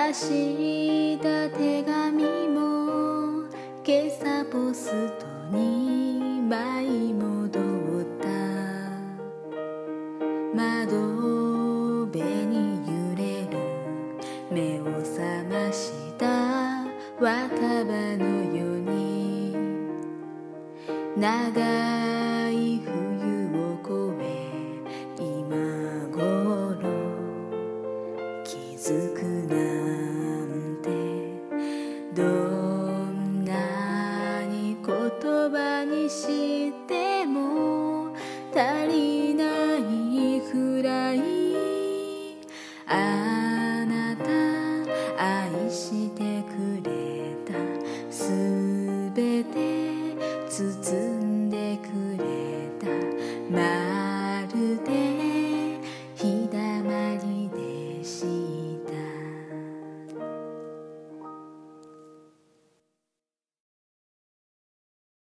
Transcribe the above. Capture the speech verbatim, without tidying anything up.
した手紙も今朝ポストに舞い戻った窓辺に揺れる目を覚ました若葉のように長い冬を越え今頃気づくなんてどんなに言葉にしても足りないくらいあなた愛してくれたすべて包